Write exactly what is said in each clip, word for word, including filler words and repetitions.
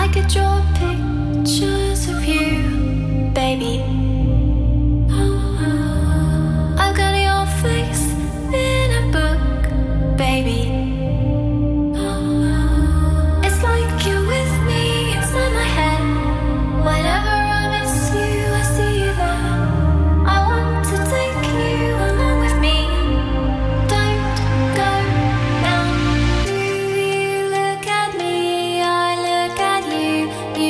could draw pictures of you, baby. I've got your face in a book, baby. It's like you're with me inside my head. Whenever I miss you, I see you there. I want to take you along with me. Don't go now. You look at me, I look at you. You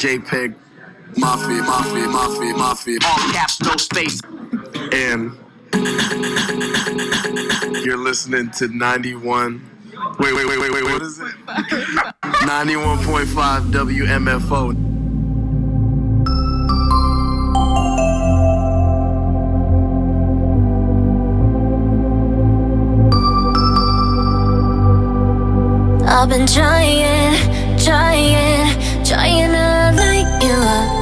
JPEG Mafia, Mafia, Mafia, Mafia. All caps, no space. And you're listening to ninety-one. Wait, wait, wait, wait, wait, what is it? ninety-one point five W M F O. I've been trying, trying, trying to light you up.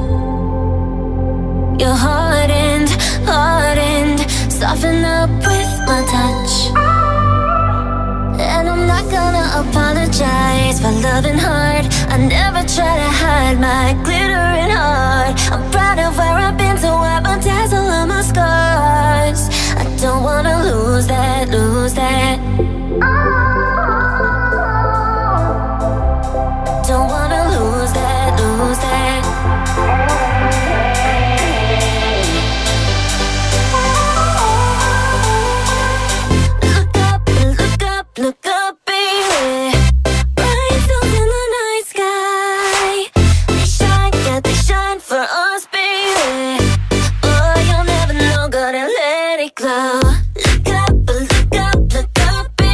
You're hardened, hardened, soften up with my touch. And I'm not gonna apologize for loving hard. I never try to hide my glittering heart. I'm proud of where I've been, so I bedazzle all my scars. I don't wanna lose that, lose that. Don't wanna lose that, lose that. Look up, look up, look up, baby. Bright stars in the night sky. They shine, yeah, they shine for us, baby. Oh, you'll never know, gotta let it glow. Look up, look up, look up, baby.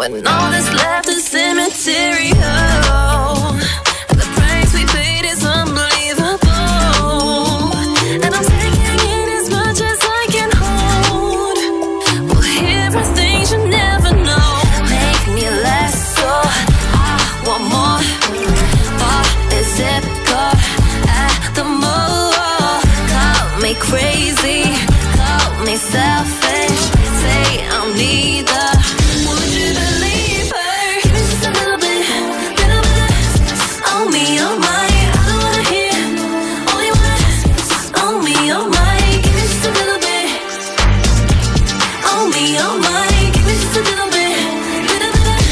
And all that's left is cemetery. Oh, the price we paid is unbelievable. And I'm taking in as much as I can hold. We'll hear from things you never know. Make me less so I want more. Bar is it car at the mall. Call me crazy, call me selfish. Say I'm neither. Would you believe her? Give me just a little bit, little bit on me, on my. I don't wanna hear, only wanna on me, on my. Give me just a little bit on me, on my. Give me just a little bit, little bit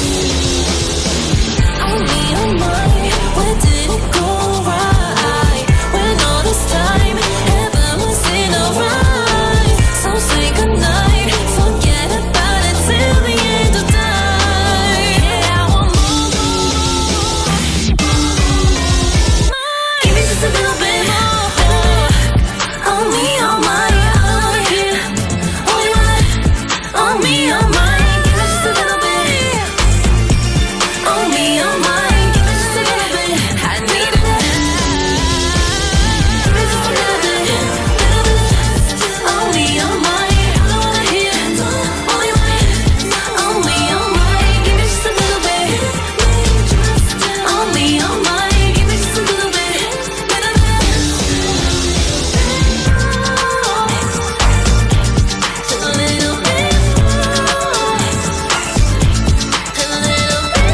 on me, on my. Where did it go right? When all this time heaven was in a rhyme. So say goodnight, forget about it till the end of time. Yeah, I want more. Give me just a little bit more. On me, on my. I don't wanna hear, only wanna on me, on my. Give me just a little bit. On me, on my. Give me just a little bit. I need it. Give me just a little bit, little bit. On me, on my. I don't wanna hear, only wanna on me, on my. Give me just a little bit. On me, on my. Give me just a little bit, little bit. Just a little bit. Just a little bit.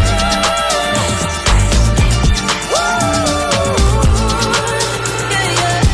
Yeah, yeah.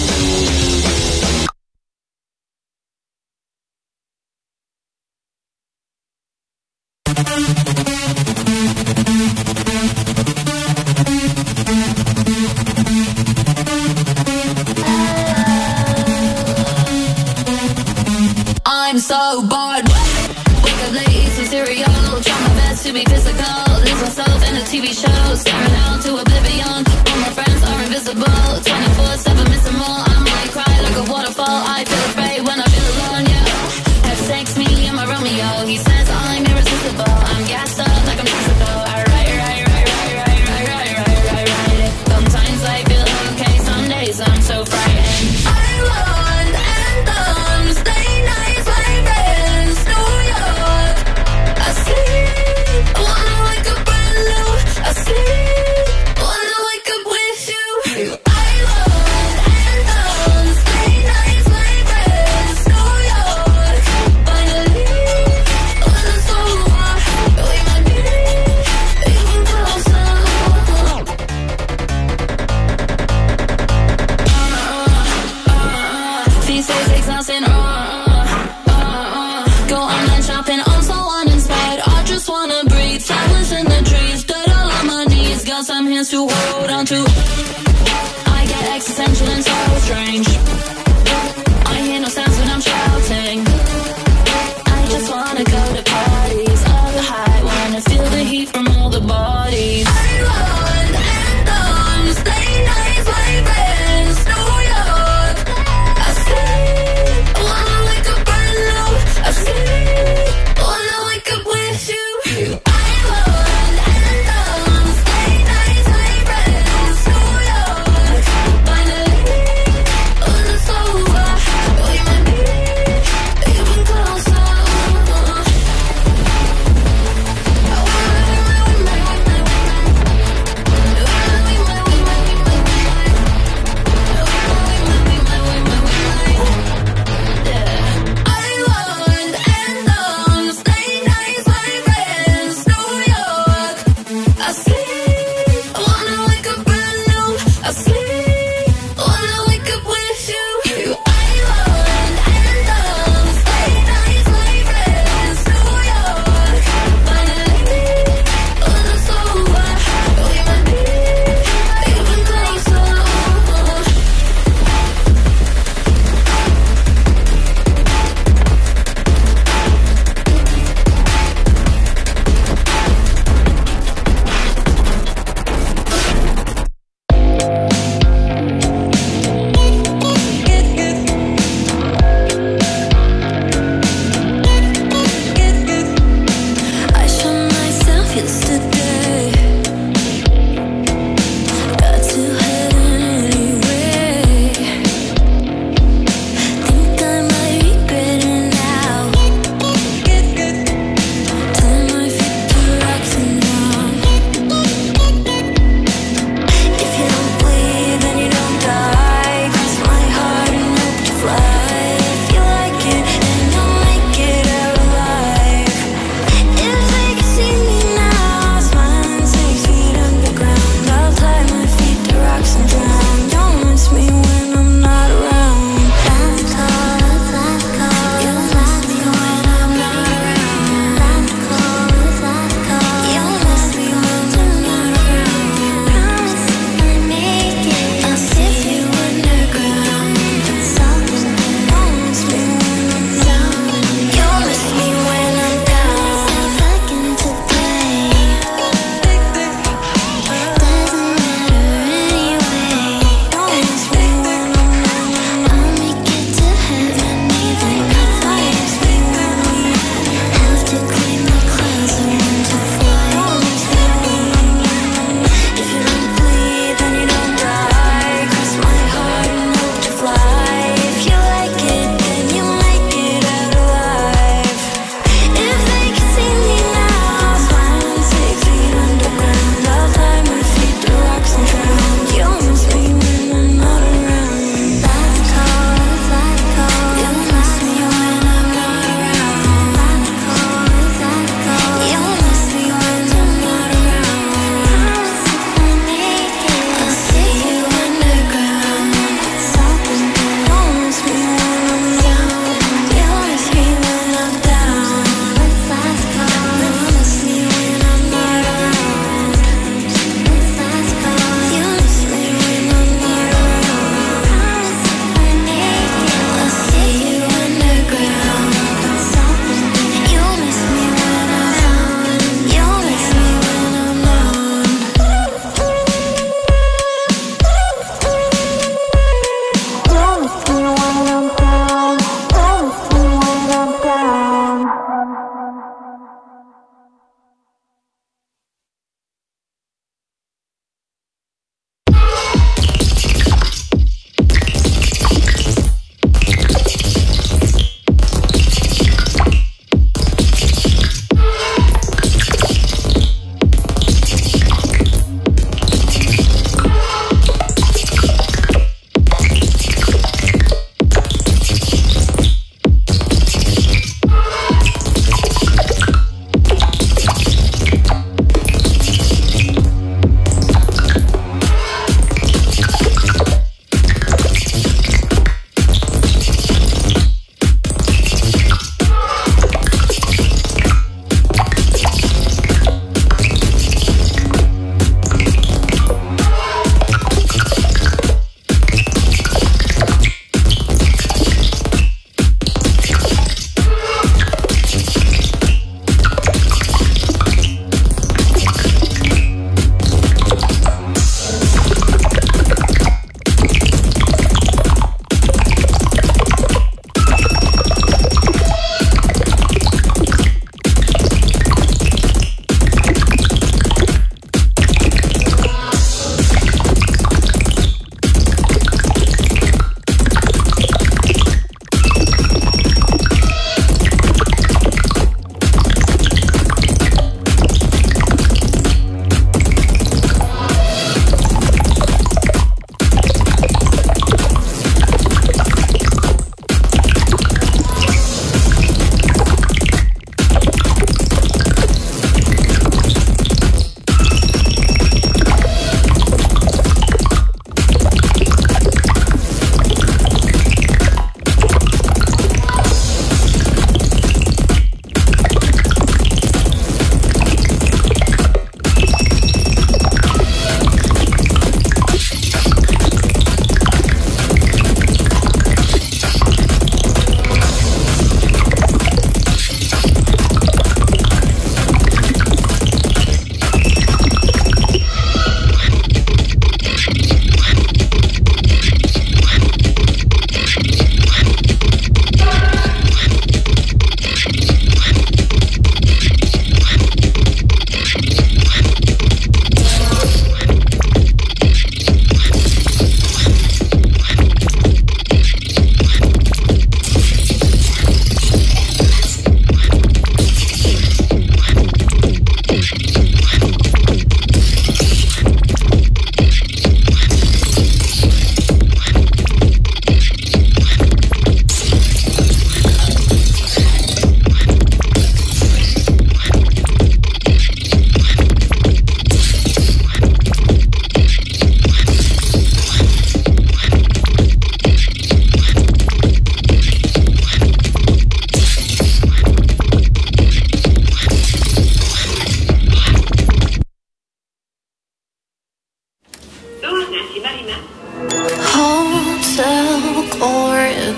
I'm so bored. Wake up late, eat some cereal. Try my best to be physical. Lose myself in the T V show. Staring out to oblivion. All my friends are invisible. twenty-four seven missing more. I might cry like a waterfall. I feel afraid when I feel alone, yeah. Have sex, me and my Romeo. He says I'm irresistible. I'm gassed up like I'm physical. I write, write, write, write, write, write, write, write, write, write. Sometimes I feel okay. Some days I'm so frightened. I want anthems, late nights, my friends, New York. I sleep, wanna wake up brand new. I sleep, wanna wake up with you. I want anthems, late nights, my friends, New York. Finally, when it's over, we might be even closer. These days exhausting, uh, uh, uh, go online shopping, I'm so uninspired. I just wanna breathe, flowers in the trees, dirt all on my knees, got some hands to hold on to. I get existential and so strange. I hear no sounds when I'm shouting. I just wanna go to parties, all the high, wanna feel the heat from all the bodies. I want anthems, late nights, my friends, New York. I sleep, wanna wake up brand new. I sleep, wanna wake up with you. I want anthems, late nights, my friends, New York. Finally, when it's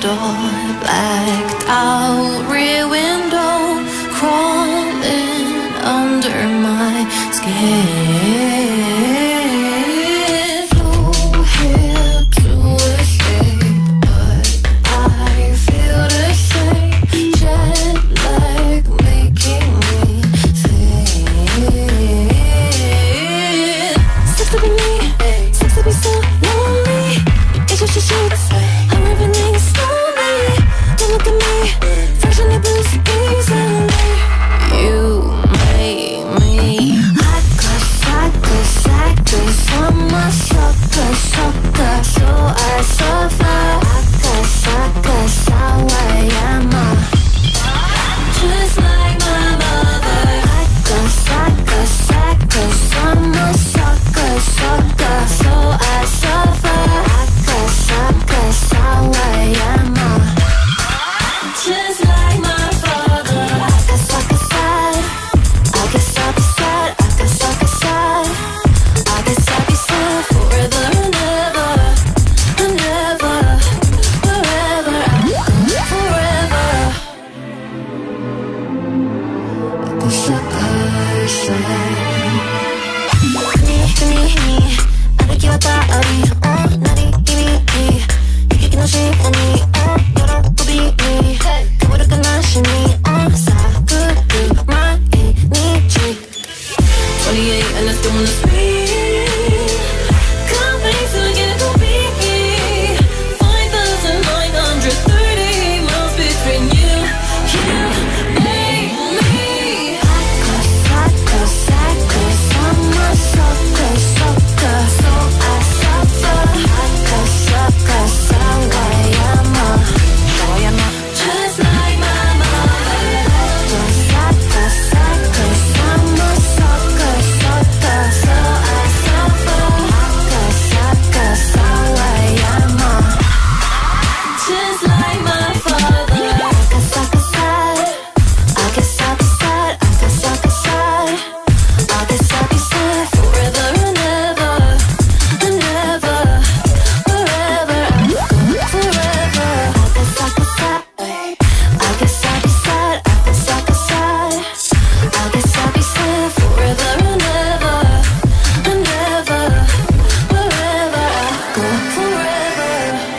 door, blacked out rear window, crawling under my skin. Flew here to escape, but I feel the same. Jet lag making me think. Sex to be me, sex to be so lonely. It's just your sheets, I'm riveting slowly. Don't look at me, fresh in the blues easily. You made me. I guess, I guess, I guess I'm a sucker, sucker, so I suffer. I guess, I guess how I am. Just like my mother. I guess, I guess, I guess I'm a sucker, sucker, so I suffer. I guess, I guess how I am. Just like my father. I guess, I guess sad. I guess I'll be sad. I guess, I guess sad. I guess I'll be sad forever and ever, and ever, forever, forever. I guess, I guess sad. Me, me, me. 歩き渡り、おなり日々に悲劇のシンフォニー、お喜びに変わる悲しみを探る毎日。twenty-eight and I still wanna speak. Can't wait to get to be five thousand nine hundred thirty miles between you, you and me. I guess, I guess, I guess I'm a sucker, sucker, so I suffer. I guess, I guess how I am, how I am. Just like my mother. I guess, I guess, I guess I'm a sucker, sucker, so I suffer. I guess, I guess how I am, just like my father. I guess, I guess sad. I guess I'll be sad. I guess, I guess sad. I guess I'll be sad forever and ever, and ever, forever, forever. I guess, I guess sad. I guess I'll be sad. I guess, I guess sad. I guess I'll be sad forever and ever, and ever, forever. I go forever.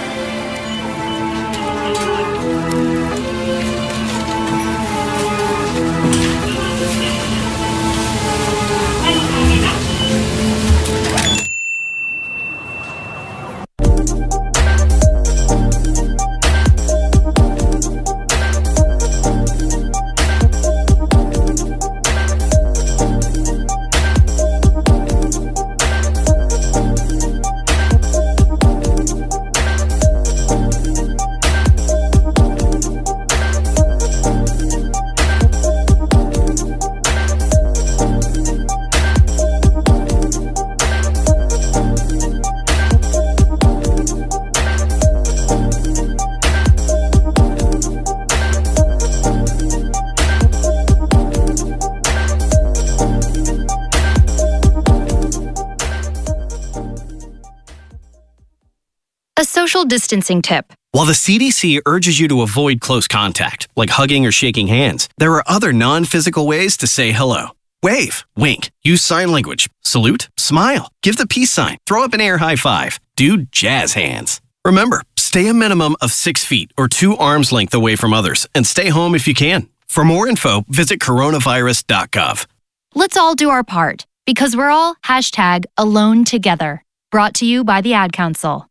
A social distancing tip. While the C D C urges you to avoid close contact, like hugging or shaking hands, there are other non-physical ways to say hello. Wave, wink, use sign language, salute, smile, give the peace sign, throw up an air high five, do jazz hands. Remember, stay a minimum of six feet or two arms length away from others and stay home if you can. For more info, visit coronavirus dot gov. Let's all do our part because we're all hashtag alone together. Brought to you by the Ad Council.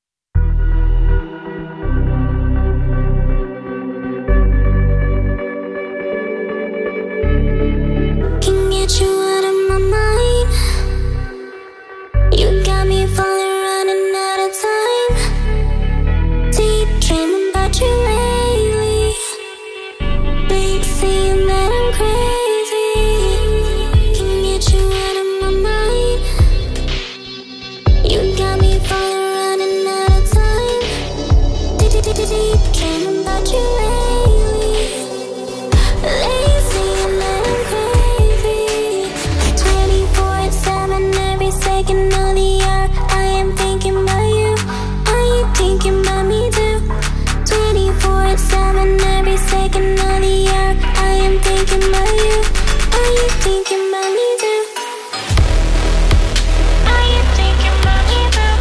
Can get you out of my mind. You got me falling, running out of time. Deep dreaming about you lately. Been saying that I'm crazy. Can get you out of my mind. You got me falling, running out of time. Deep, deep, deep, deep dreaming about you lately. Lately saying that I'm crazy. twenty-four seven, every second of the hour, I am thinking about you. Are you thinking about me too? I'm in every second of the hour. I am thinking about you. Are you thinking about me too? Are you thinking about me too?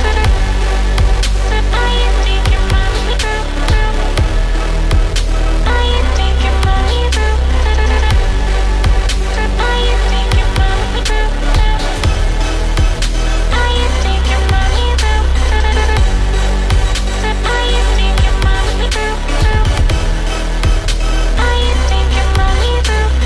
Are you thinking about me too? Are you thinking about me too? Are you thinking about me too? Are you thinking about me too? Are you thinking about me too? Are you thinking about me too?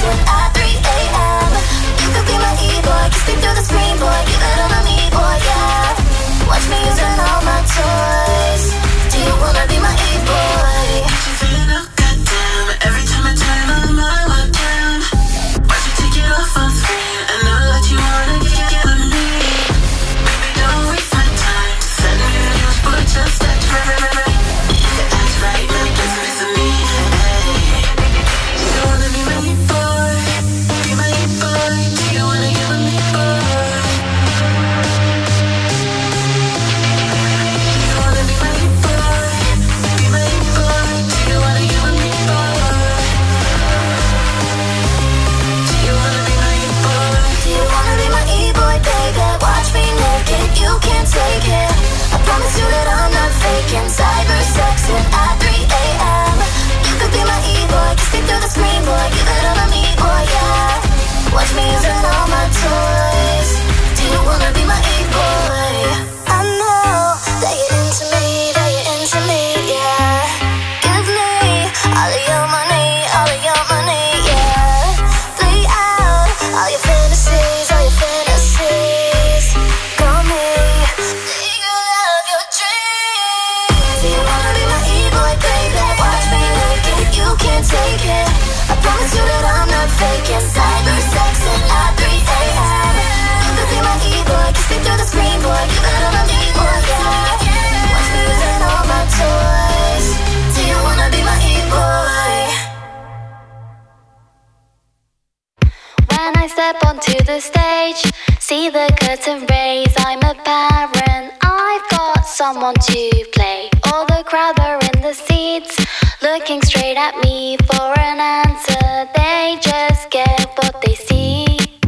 section at three a.m. You could be my e-boy, kiss me through the screen, boy. Give it all to me, boy, yeah. Watch me using all my toys. Do you wanna be my e-boy? You feeling up, goddamn. Every time I turn on my webcam, watch you take it off on screen. I know that you wanna get with me. Baby, don't waste my time. Send me the news, but just act right, right, right. Act right, let me get some this of me. Hey, do you wanna be my e-boy? Be my e-boy. Do you wanna get with me, boy? Do you wanna be my e-boy? Be my e-boy. Do you wanna get with me, boy? Do you wanna be my e-boy? Do you wanna be my e-boy, baby? Watch me naked, you can't take it. I promise you that I'm not faking. Cyber sexing at three a.m. You could be my e-boy, kiss me through the screen, boy. Give it all to me, boy, yeah. Watch me using all my toys. Do you wanna be my e-boy? I know that you're into me, that you're into me, yeah. Give me all of your money, all of your money, yeah. Play out all your fantasies, all your fantasies. Call me the eagle of your dreams. Do you wanna be my e-boy, baby? Watch me naked, you can't take it. I promise you that I'm not faking. Cyber sexing at three a.m. You could be my e-boy, kiss me through the screen, boy. Give it all to me, boy, yeah. Watch me using all my toys. Do you wanna be my e-boy? When I step onto the stage, see the curtain raise. I'm a parent, I've got someone to play. All the crowd are in the seats, looking straight at me for an answer. They just get what they see.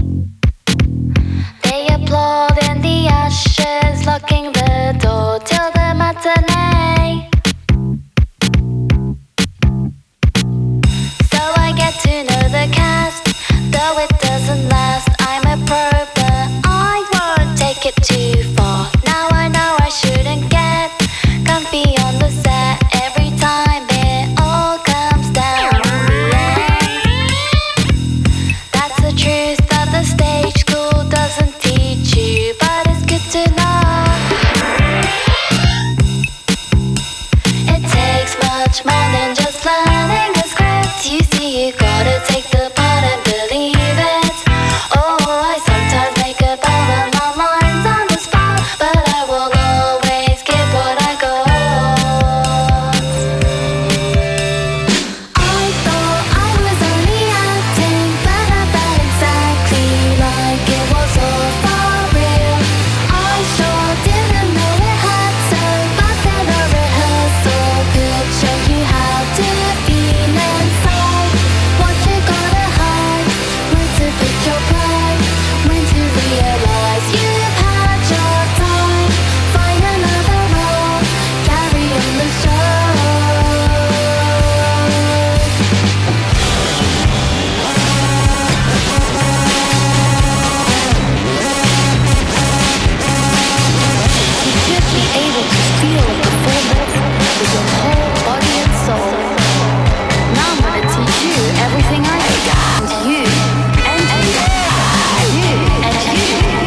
They applaud in the ashes, locking the door till the matinee. So I get to know the cast, though it doesn't last. I'm a pro, but I won't take it too far. Now I know I shouldn't get comfy on the set every time it all comes down to the end. That's the truth that the stage school doesn't teach you, but it's good to know. It takes much more than just learning a script. You see, you gotta take the part and believe it. Oh, I sometimes make up all of my lines on the spot, but I will always give what I got. I thought I was only acting, but I felt exactly like it was all for real. I sure didn't know it had to, but then a rehearsal could show you how to feel inside. What you gotta hide, when to pick your pride, when to realize you've had your time. Find another role, carry on the show. You should be able to feel a performance with your whole body and soul. Now I'm gonna teach you everything I know. And you, and you, and you, and you.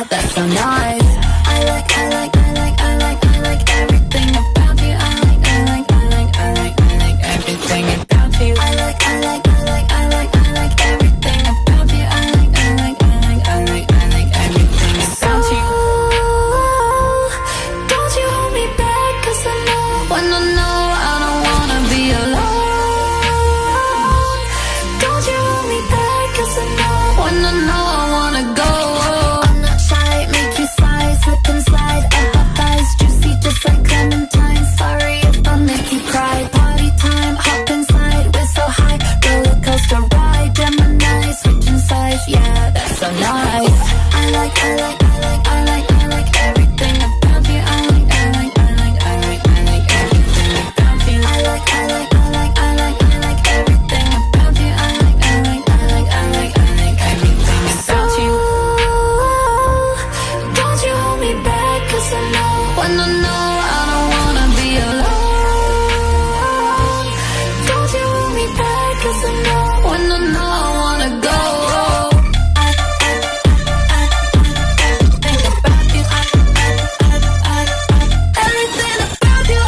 yeah, that's so nice. I like, I like, I like, I like, I like everything about you. I like, I like, I like, I like, I like everything about you. I like, I like, I like, I like, I like everything about you. I like, I like, I like, I like, I like everything about you. Don't you hold me back, cause I know when I know I don't wanna be alone. Don't you hold me back, cause I know when I know I wanna go. I'm not shy, make you sigh, slip and slide. I have thighs juicy just like clementine. Sorry if I make you cry. Party time, hop inside, we're so high. Roller coaster ride, Gemini, switching sides. Yeah, that's so nice. I like, I like, I like, I like, I like everything about you. I like, I like, I like, I like, I like everything about you. I like, I like, I like, I like, I like everything about you. I like, I like, I like, I like, I like everything about you. Don't you hold me back, cause I know when I know I don't wanna be alone. Don't you hold me back, cause I know when I know I wanna go. Think about you. I, I, I, I, I, Everything about you.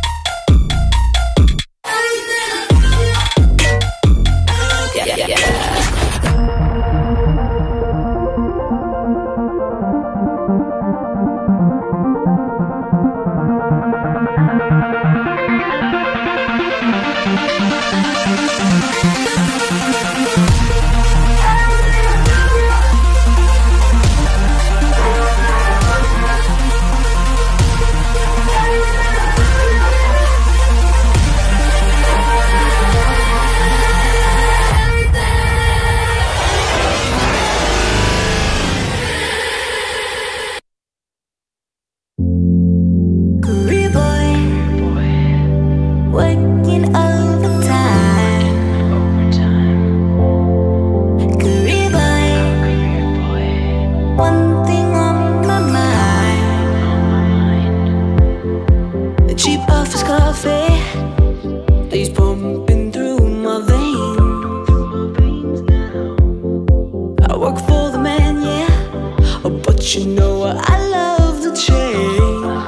Yeah, yeah, yeah. career boy, working overtime. Career boy, one thing on my mind. A cheap office coffee, days pumping through my veins. I work for the man, yeah, but you know I love the change.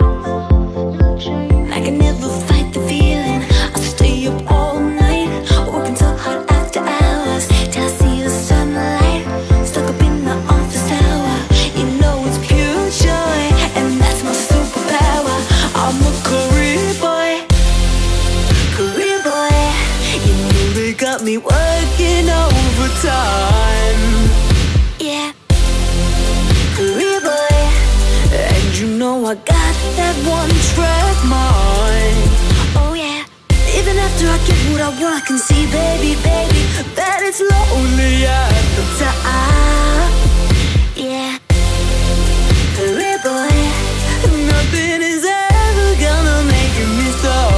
I can never fight the feeling. I stay up all night, working so hard after hours, till I see the sunlight. Stuck up in the office tower, you know it's pure joy, and that's my superpower. I'm a career boy, career boy. You know they got me working overtime. Yeah, career boy. And you know I got that one track mind. Oh yeah. Even after I get what I want, I can see, baby, baby, that it's lonely at the top. Yeah, career boy. Nothing is ever gonna make me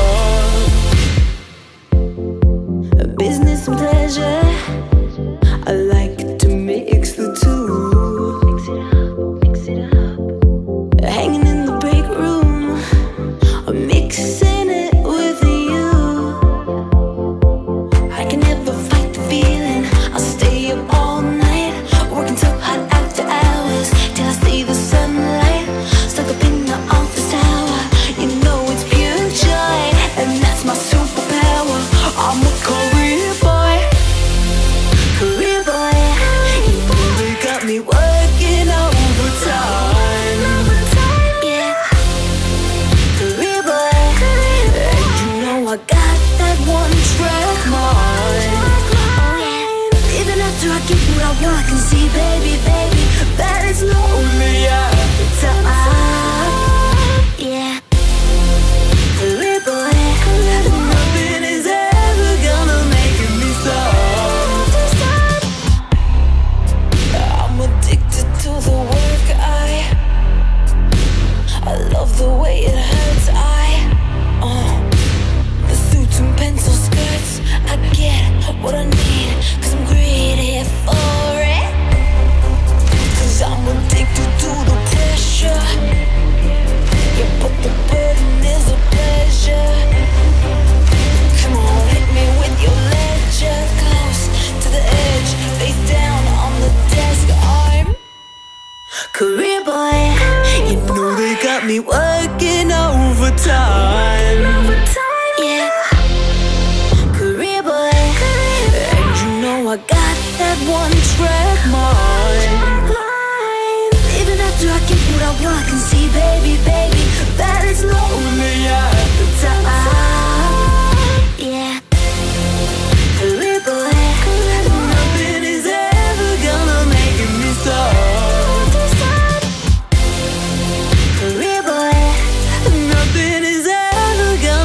stop. Business and pleasure, I like to mix the two. Mix it up, mix it up. Hanging in the break room, I'm mixing it with you. I can never fight the feeling. I'll stay up all night, working Career boy, you know they got me working overtime. Yeah, career boy, and you know I got that one track mind. Even after I get what I want, I can see, baby, baby, that is lonely at the time. Yeah, career boy, nothing is ever gonna make me stop. Career boy, nothing is ever gonna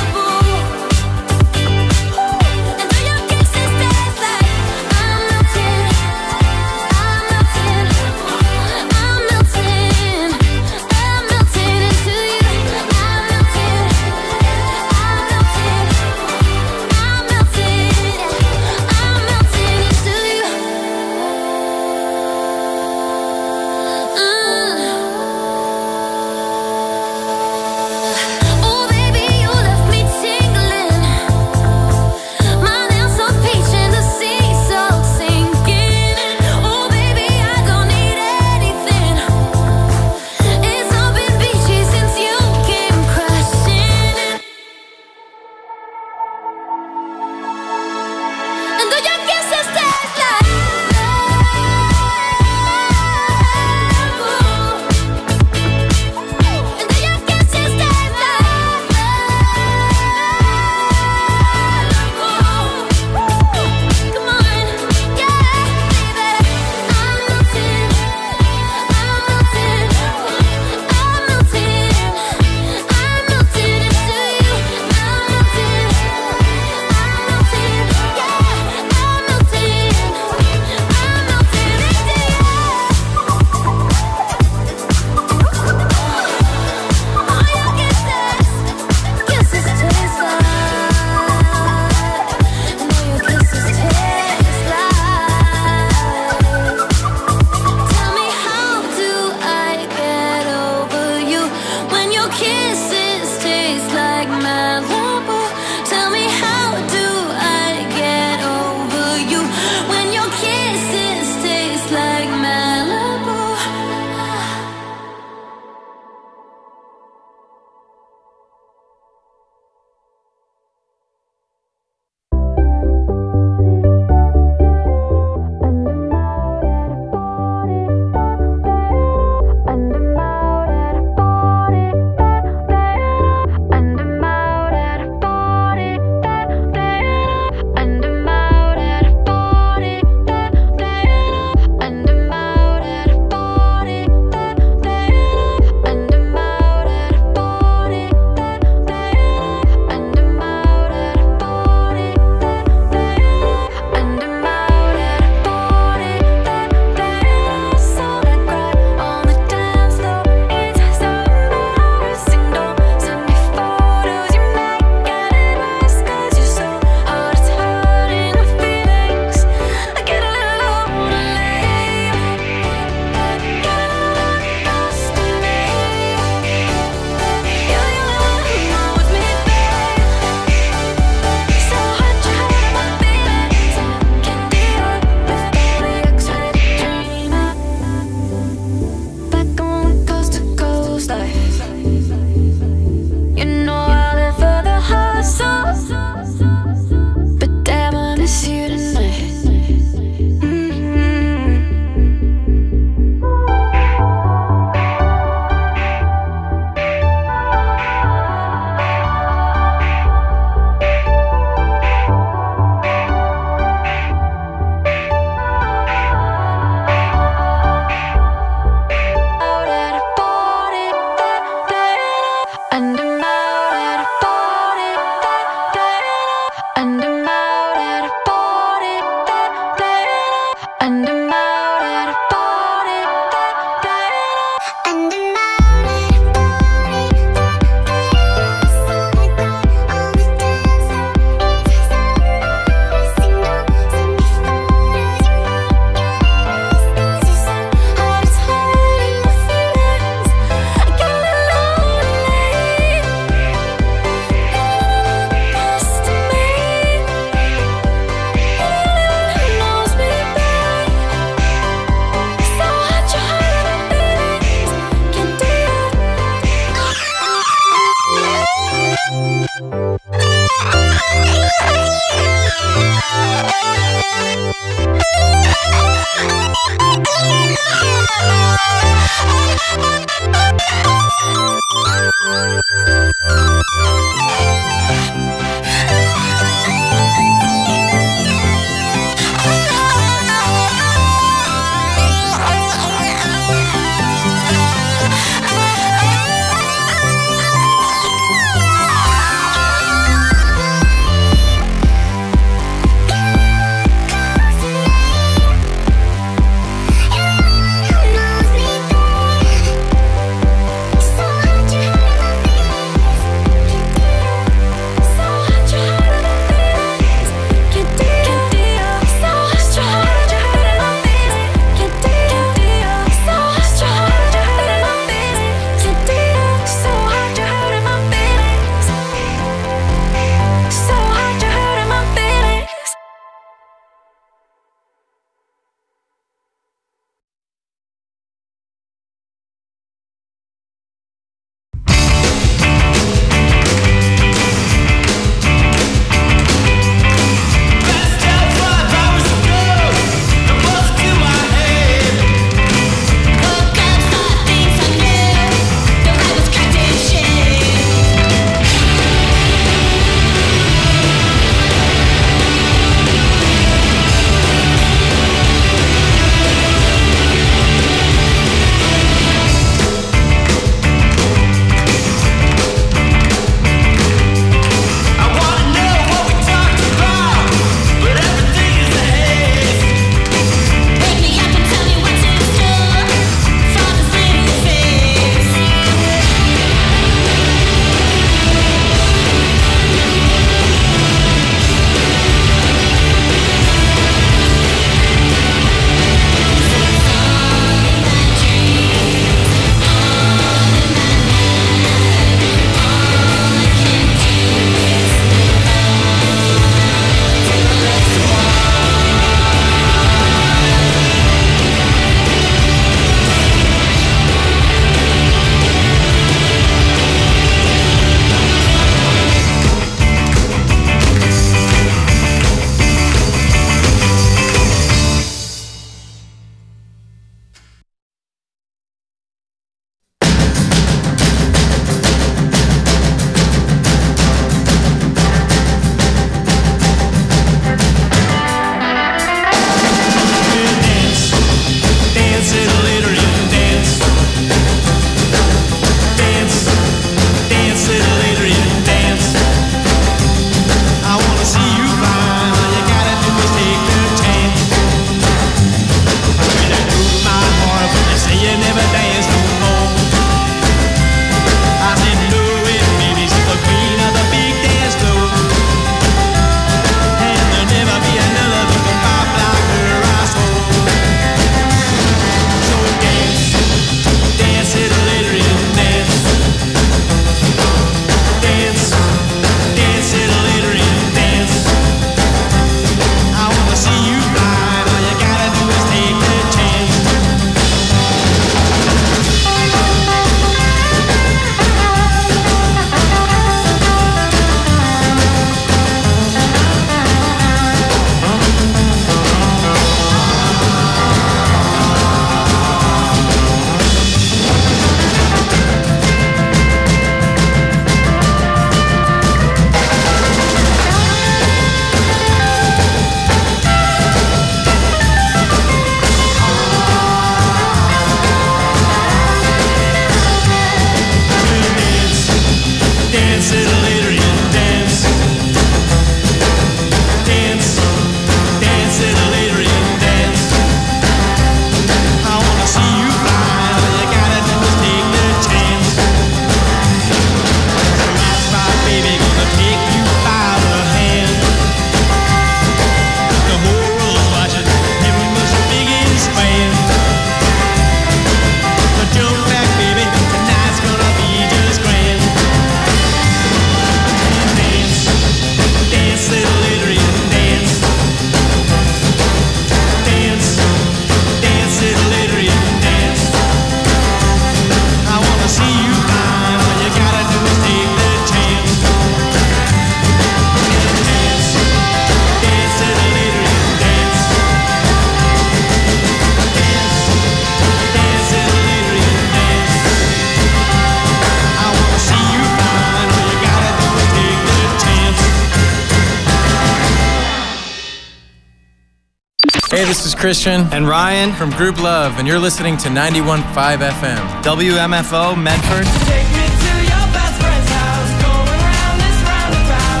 Hey, this is Christian and Ryan from Group Love, and you're listening to ninety-one point five F M. W M F O Medford. Take me to your best friend's house, going round this roundabout,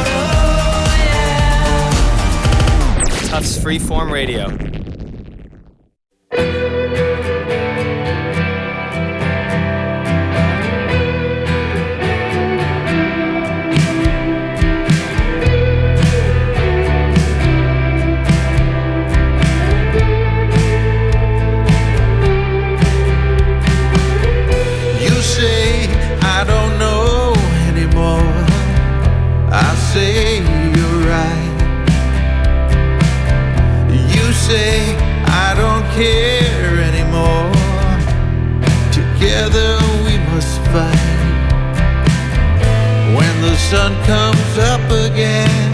oh yeah. Tufts Freeform Radio. I don't know anymore. I say you're right. You say I don't care anymore. Together we must fight. When the sun comes up again,